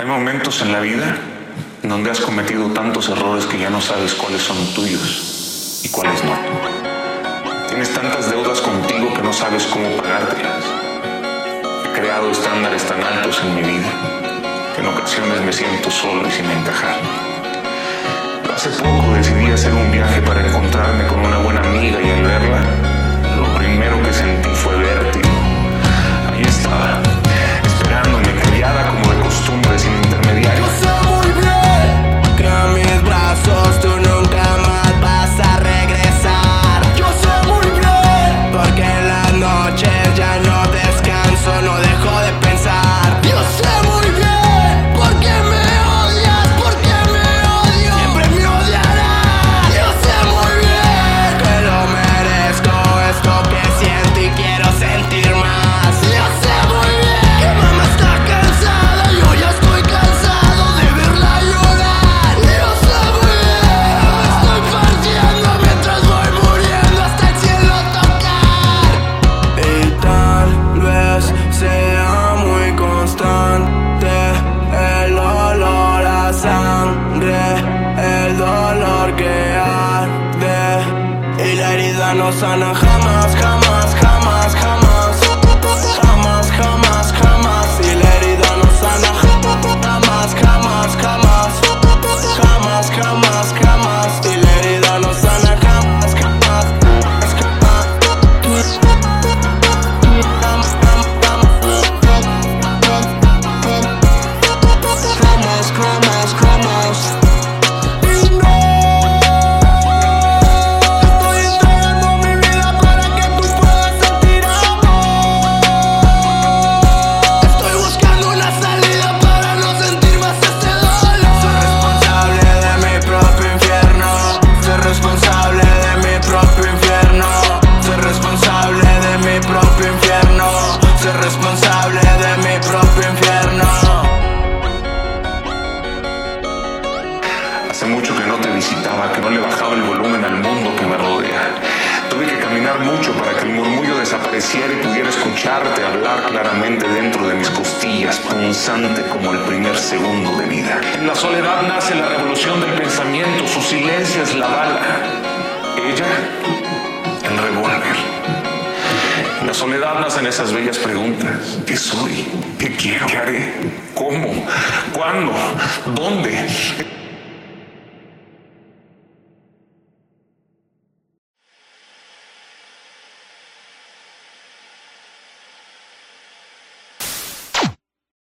Hay momentos en la vida donde has cometido tantos errores que ya no sabes cuáles son tuyos y cuáles no. Tienes tantas deudas contigo que no sabes cómo pagártelas. He creado estándares tan altos en mi vida que en ocasiones me siento solo y sin encajar. Hace poco decidí hacer un viaje para encontrarme con una buena amiga y al verla, lo primero que sentí fue vértigo. Ahí estaba, esperándome, callada como de costumbre, sin intermediarios. Yo sé muy bien que a mis brazos tú nunca más vas a regresar. Yo sé muy bien porque en las noches ya no descanso, no dejo de pensar. Yo sé muy bien porque me odias, porque me odio, siempre me odiarás. Yo sé muy bien que lo merezco, esto que siento y quiero sentir más. Yo sé muy bien que mamá está cansada, yo ya estoy cansado de verla llorar. Yo sé muy bien que me estoy partiendo mientras voy muriendo hasta el cielo tocar. Y tal vez sea muy constante el olor a sangre, el dolor que arde y la herida no sana jamás, jamás, jamás, jamás. Jamás, jamás, jamás. Y la herida no sana jamás, jamás, jamás. Jamás, jamás, jamás. Y la herida no sana jamás, jamás, jamás. Jamás, jamás, jamás. Y no estoy entregando mi vida para que tú puedas sentir amor. Estoy buscando una salida para no sentir más este dolor. Soy responsable de mi propio infierno. Soy responsable de mi propio infierno. Soy responsable de mi propio infierno. Soy responsable de mi propio infierno. Hace mucho que no te visitaba, que no le bajaba el volumen al mundo que me rodea. Tuve que caminar mucho para que el murmullo desapareciera y pudiera escucharte hablar claramente dentro de mis costillas, punzante como el primer segundo de vida. En la soledad nace la revolución del pensamiento, su silencio es la bala. Ella, el revólver. En la soledad nacen esas bellas preguntas. ¿Qué soy? ¿Qué quiero? ¿Qué haré? ¿Cómo? ¿Cuándo? ¿Dónde?